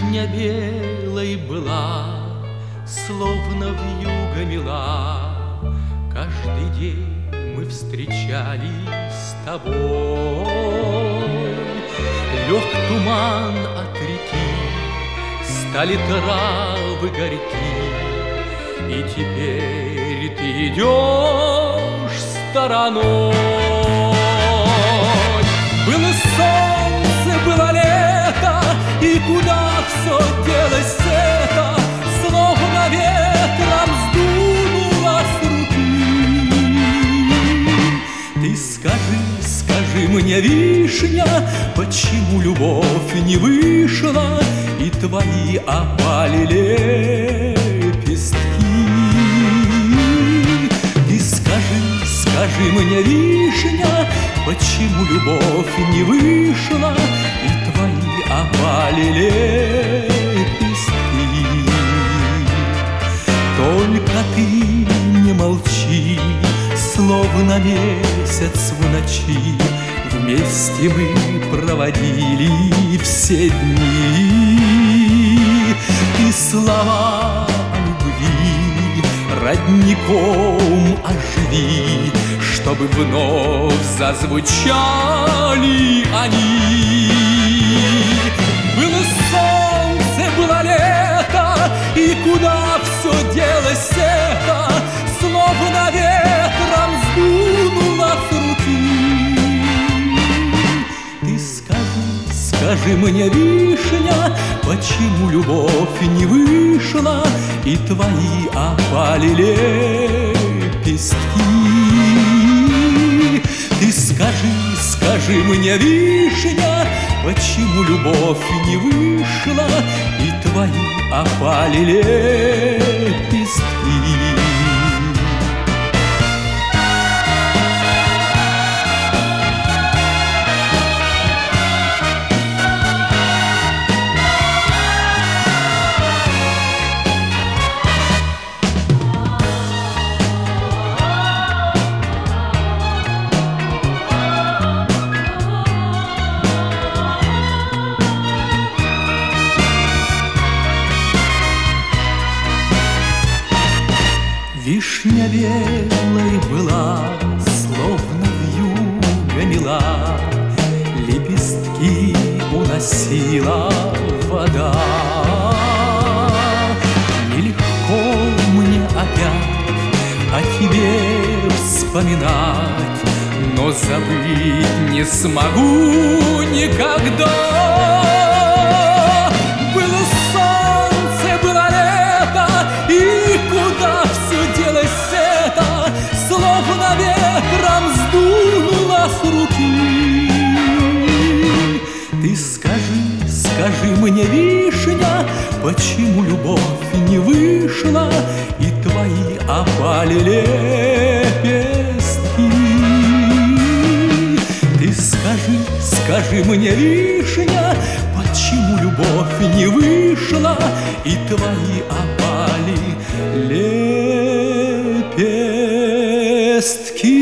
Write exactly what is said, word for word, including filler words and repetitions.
Вишня белой была, словно вьюга мила. Каждый день мы встречались с тобой. Лег туман от реки, стали травы горьки, и теперь ты идешь стороной. Было солнце, было лето, и куда все делось это, словно ветром сдуло с руки. Ты скажи, скажи мне, вишня, почему любовь не вышла, и твои опали лепестки? Ты скажи, скажи мне, вишня, почему любовь не вышла, и твои опали лепестки? Только ты не молчи, словно месяц в ночи. Вместе мы проводили все дни, и слова о любви родником оживи, чтобы вновь зазвучали они. Было солнце, было лето, и куда все делось это, словно ветром сдуло с руки. Ты скажи, скажи мне, вишня, почему любовь не вышла, и твои опали лепестки? Ты скажи, скажи мне, вишня, почему любовь не вышла, и твои опали лепестки? Вишня белой была, словно вьюга мила, лепестки уносила вода. Нелегко мне опять о тебе вспоминать, но забыть не смогу никогда. Было солнце, было лето, и куда все делось это, словно ветром сдуло с руки. Ты скажи, скажи мне, вишня, почему любовь не вышла, и твои опали лепестки? Ты скажи, скажи мне, вишня, почему любовь не вышла, и твои опали лепестки?